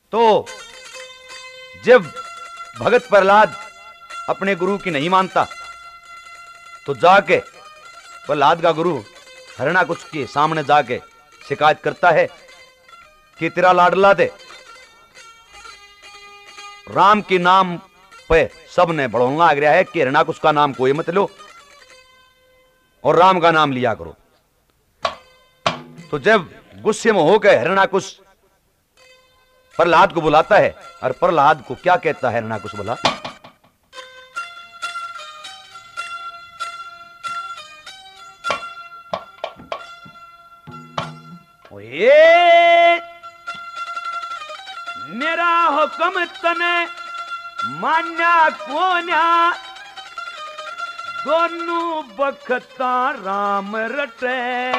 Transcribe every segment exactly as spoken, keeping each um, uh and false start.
तो जब भगत प्रहलाद अपने गुरु की नहीं मानता तो जाके प्रहलाद का गुरु हिरण्याकुश के सामने जाके शिकायत करता है कि तेरा लाडला दे राम के नाम पे सबने बढ़ोंगा आ गया है कि हिरण्याकुश का नाम कोई मत लो और राम का नाम लिया करो। तो जब गुस्से में होकर हिरण्याकुश प्रहलाद को बुलाता है और प्रहलाद को क्या कहता है हिरण्याकुश बोला, ये मेरा हुक्म तने मान्या कोन्या दोनों बखता राम रटे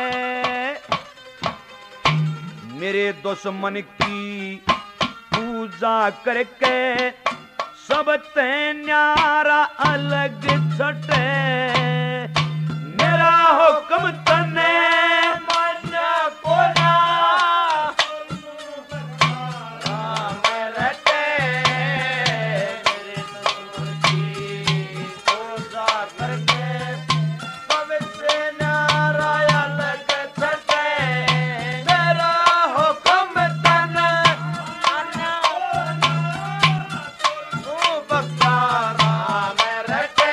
मेरे दुश्मन की पूजा करके सब ते न्यारा अलग छटे मेरा हुक्म तने मान्या कोन्या राम रटे मेरे दुश्मन की पूजा करके सब ते न्यारा अलग छटे मेरा हुक्म तने मान्या कोन्या बक्का राम रटे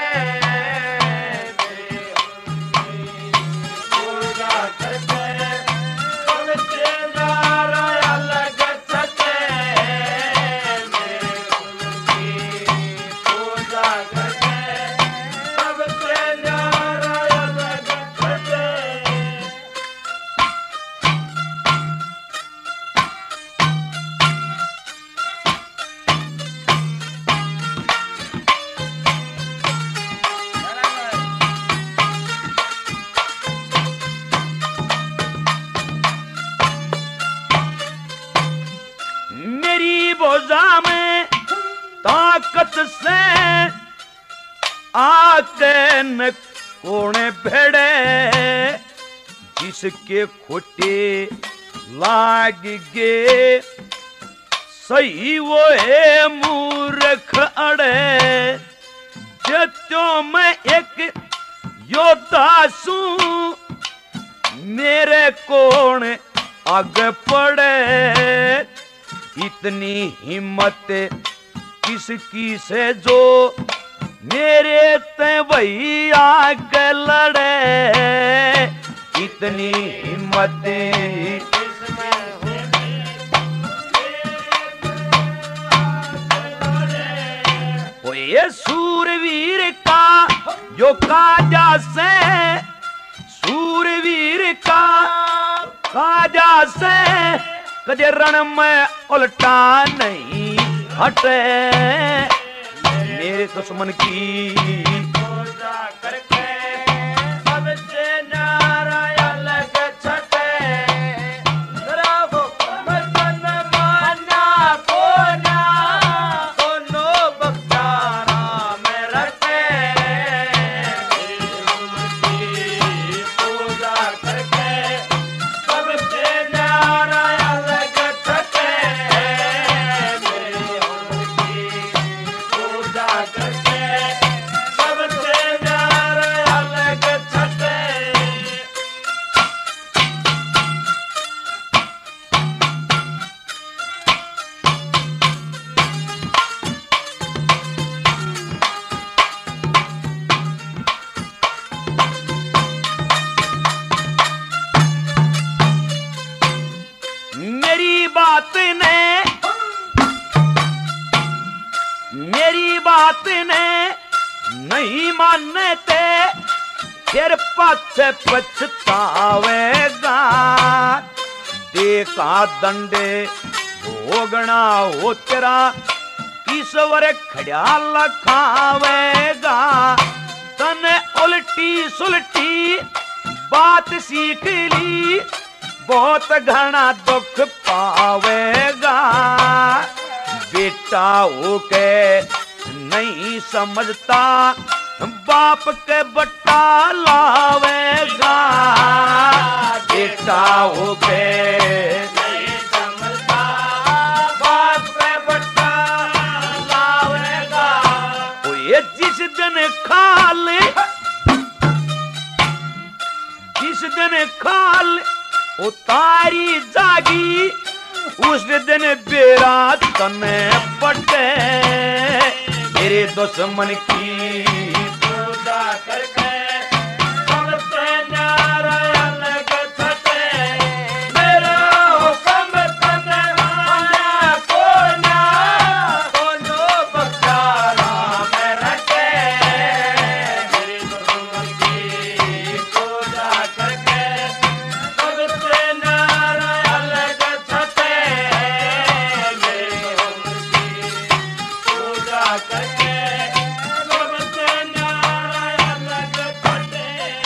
बोझा में ताकत से आके न कोने भेड़े जिसके खोटे लाग गे सही वो है मूर्ख अड़े जत्यो मैं एक योद्धा सू मेरे कोण आगे पड़े इतनी हिम्मत किसकी से जो मेरे ते वही आगे लड़े इतनी हिम्मत किसमें हो ये सूरवीर का जो काजा से सूरवीर का काजा से कदे रण में उल्टा नहीं हटे मेरे दुश्मन की पूजा करके सबसे नारा अलग छटे तेरा हुक्म तन माना कोना दोनों बख्ता राम रटे मेरी पूजा करके सबसे नारा मेरी बात ने नहीं मानने ते फिर पाछे पछतावेगा देखा दंडे भोगना हो तेरा ईश्वर खड़ा लखावेगा तने उल्टी सुलटी बात सीख ली बहुत घना दुख पावेगा बेटा होके नहीं समझता बाप के बट्टा लावेगा बेटा होके नहीं समझता बाप उतारी जागी उस दिन बेरा तने पटे मेरे दुश्मन की पूजा करके सबसे नारायण छटे मेरा हुक्म तने माना को ना कोनो बख्तारा में रखे मेरे दुश्मन की पूजा करके सबसे नारायण छटे मेरे दुश्मन की पूजा करके सबसे नारायण छटे।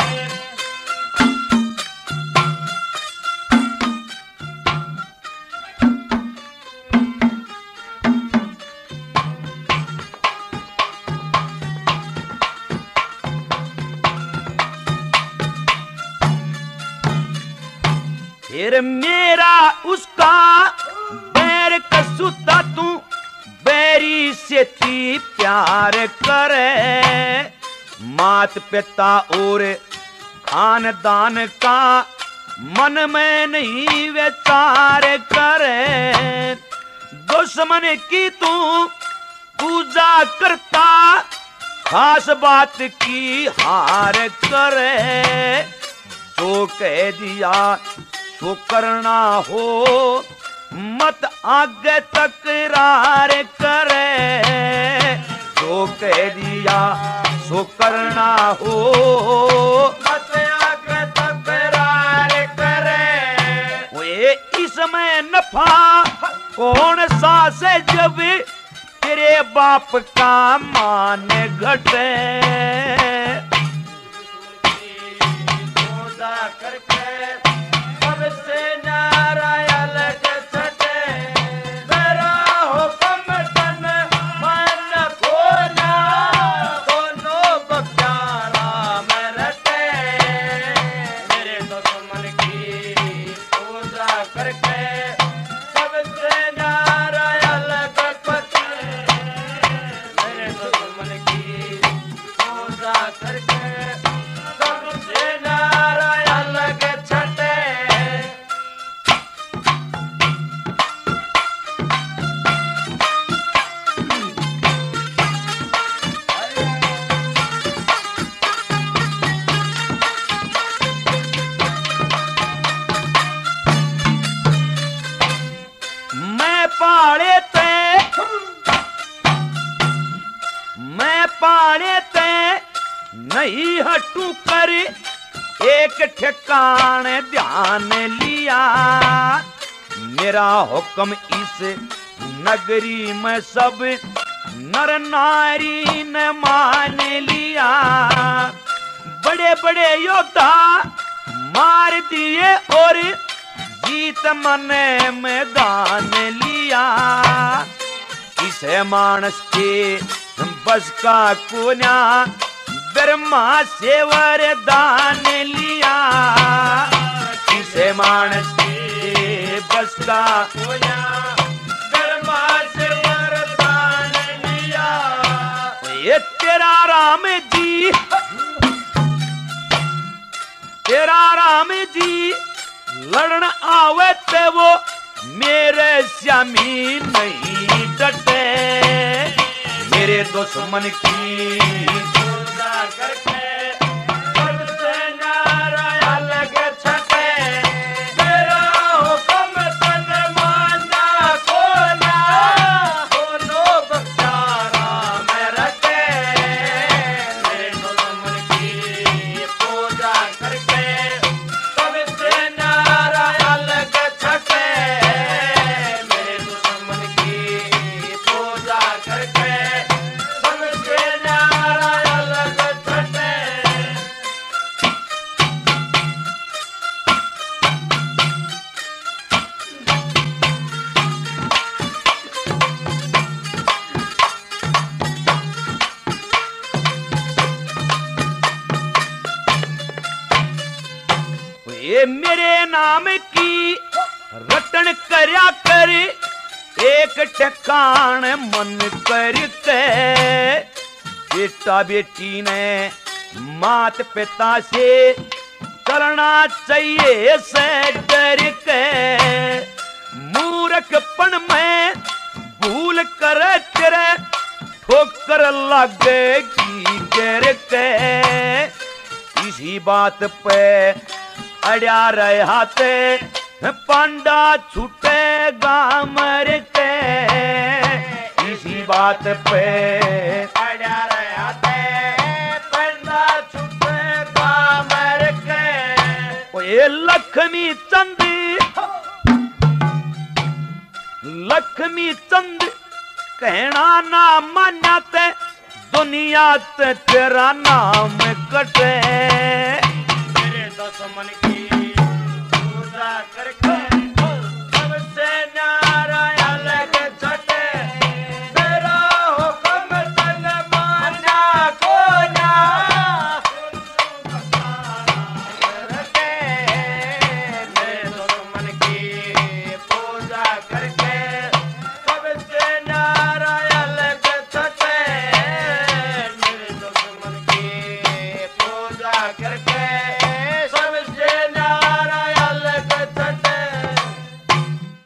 फिर मेरा उसका बैर कसूता तू बैरी से ती प्यार करे मात पिता और खानदान का मन में नहीं विचार करे दुश्मन की तू पूजा करता खास बात की हार करे जो कह दिया तो करना हो मत आगे तकरार करे जो कह दिया सो करना हो मत आगे तकरार करे। वे इसमें नफा कौन सा से जब तेरे बाप का मान घटे पूजा करके सबसे नारायण छटे मेरा हुक्म तन मन को ना कोनो बख्तारा में रटे मेरे दुश्मन की पूजा करके सबसे नारायण छटे मेरे दुश्मन की पूजा करके सबसे नारायण छटे। मैं पाड़े ते मैं पाड़े ते नहीं हटू कर एक ठिकाने ध्यान लिया मेरा हुक्म इस नगरी में सब नर नारी ने मान लिया बड़े बड़े योद्धा मार दिए और जीत मने मैदान लिया इसे मानस के बस का कोन्या ब्रह्मा से वरदान लिया इसे मानस के बस का कोन्या ब्रह्मा से वरदान लिया। ये तेरा राम जी तेरा राम जी लड़न आवे ते वो मेरे श्यामी नहीं डटे मेरे दुश्मन की पूजा करके सबसे नारायण छटे मेरा हुक्म तन माना को ना कोनो बख्तारा में रखे मेरे दुश्मन की पूजा करके सबसे नारायण छटे मेरे दुश्मन की पूजा करके सबसे नारायण छटे। ये मेरे नाम की रटन करया कर एक ठिकान मन करके बेटा बेटी ने मात पिता से चलना चाहिए से डर के, मूर्खपन में भूल कर तेरे ठोकर लगेगी गिर के। इसी बात पे अड़ा रहा थे पांडा छूटेगा मर के। इसी बात पे अड़ा रहा थे पांडा छूटेगा मर के। ओ ये लक्ष्मी चंद लक्ष्मी चंद कहना ना मान्या ते दुनिया ते तेरा नाम कटे। तेरे दुश्मन की पूजा करके सबसे न्यारा अलग छटे। मेरा हुक्म तन माना को ना करके। मेरे दुश्मन की पूजा करके